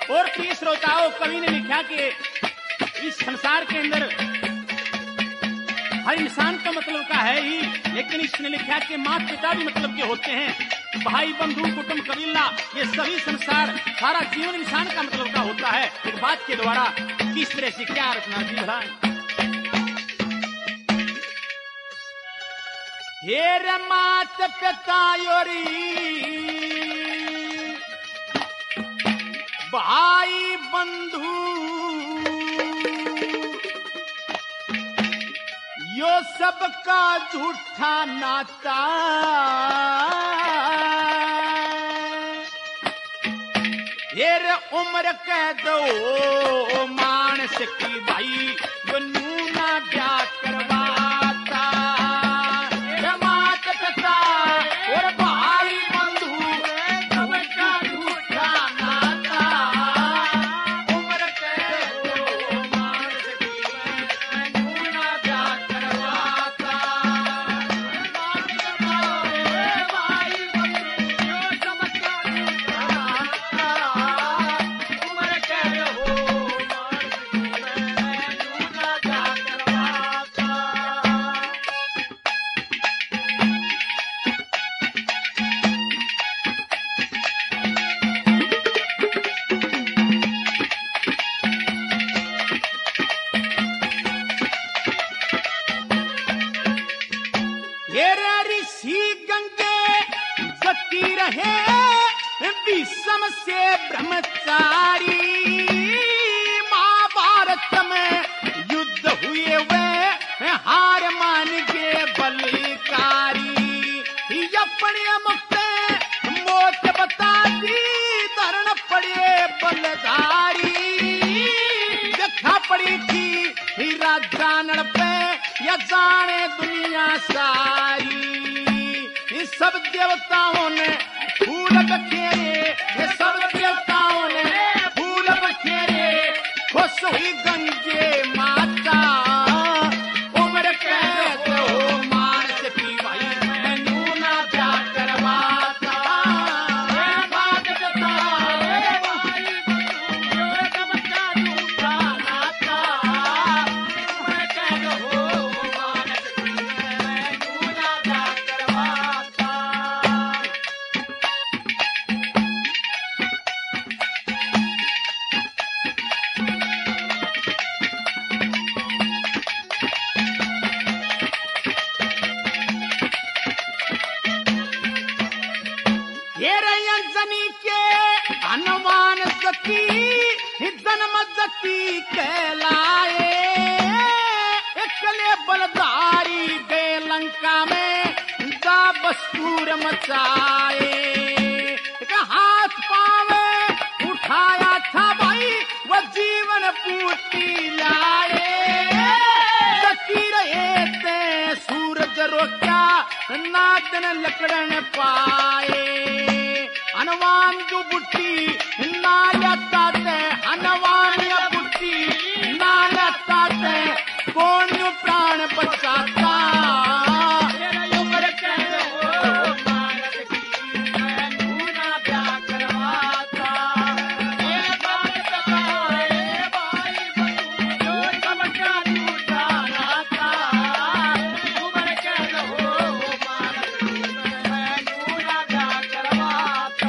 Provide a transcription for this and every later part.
और प्रिय श्रोताओं, कवि ने लिखा कि इस संसार के अंदर हर इंसान का मतलब का है ही, लेकिन इसने लिखा कि माता पिता भी मतलब के होते हैं, भाई बंधु कुटुंब कबीला, ये सभी संसार सारा जीवन इंसान का मतलब का होता है। एक बात के द्वारा किस तरह से क्या रचना दी भलाई। हेर मात पिता योरी भाई बंधु यो सबका झूठा नाता, हेर उम्र कह दो मानस की भाई बनू ना ब्याह करवाता। माता पिता और भाई बंधु सबका झूठा नाता, उम्र कह दो मानस की बनू ना ब्याह करवाता। भाई बंधु सबका झूठा नाता, उम्र कह दो मानस की बनू ना ब्याह करवाता। ये ऋषि गंगे जती रहे विषम से ब्रह्मचारी, महाभारत में युद्ध हुए वे हार मान के बलिकारी। अपने मुक्त मौत बता दी धरण पड़े बलधारी, देखा पड़ी थी राजा नड़ पे या जाने दुनिया सारी। इस सब देवताओं ने फूल बखेरे, ये सब देवताओं ने फूल बखेरे, खुश हुई गंगे माता। उम्र कह दो मानस की भाई मैनू ना ब्याह करवाता। बात बता भाई बंधु सबका झूठा नाता, उम्र कह दो मानस की मैनू ना ब्याह करवाता। अंजनी के हनुमान सती जन्म जती कहलाए, एकले बलधारी दे लंका में जा बस्तूर मचाए। हाथ पावे उठाया था भाई वो जीवन पूती लाए, जती रहे ते सूरज रोक्या नादन लकड़न पाए। हनुमान जो बुट्टी नालता ते, हनुमान या बुट्टी नालता ते, कौन जो प्राण बचाता। उम्र कह दो मानस की मैनू ना ब्याह करवाता। बात बता भाई बंधु सबका झूठा नाता, उम्र कह दो मानस की मैनू ना ब्याह करवाता।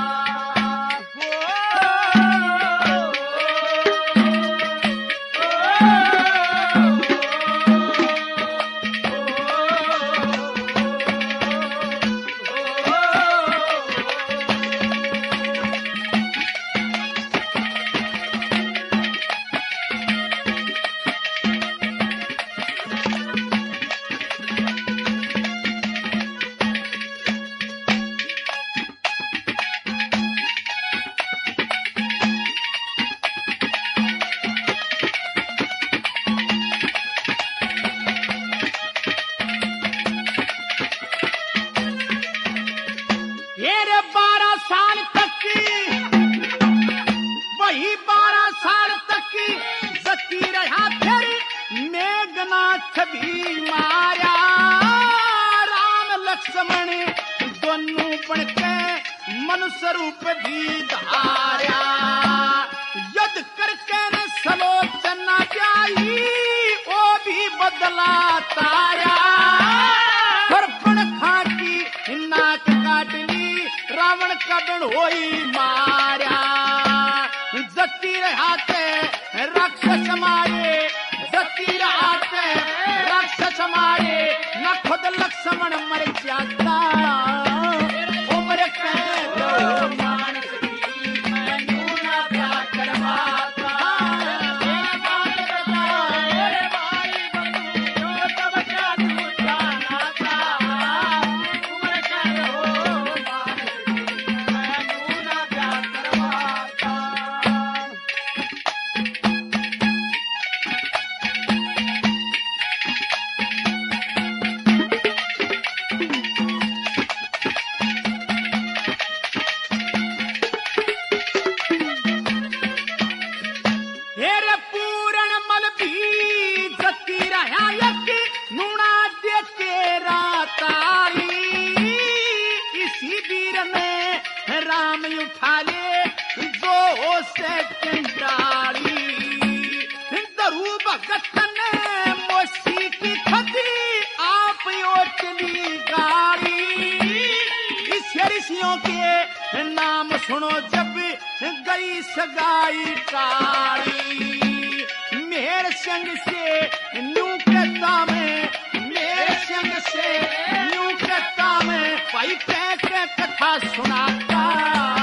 मेघनाथ भी माया, राम लक्ष्मण दोनों बन के मनुष्य रूप भी धारा। क्रोध करके न सलोचना जाई ओ भी बदला ताया सरपण खाकी नाक काट ली रावण कबण होई मारा जती रहते राक्षस मारे जती रहते राक्षस मारे न खुद लक्ष्मण मर जाता उम्र कैद मानस की मैनू ना प्यार करवाता मेरी बात बता मेरे भाई बंधु जो तब क्या तू जाना था उम्र कैद हो मानस की मैनू ना प्यार करवाता हेरे पूरण मल भी जती रहा यक नूना दे तेरा तारी इसी वीर ने राम उठा ले जो से कंडारी दरू भगत ने मोसी की खदी आप ओटली गाड़ी इस ऋषियों के नाम सुनो जब गई सगाई काली मेरे संग से न्यू कहता मैं मेरे संग से न्यू कहता मैं भाई कह के कथा सुनाता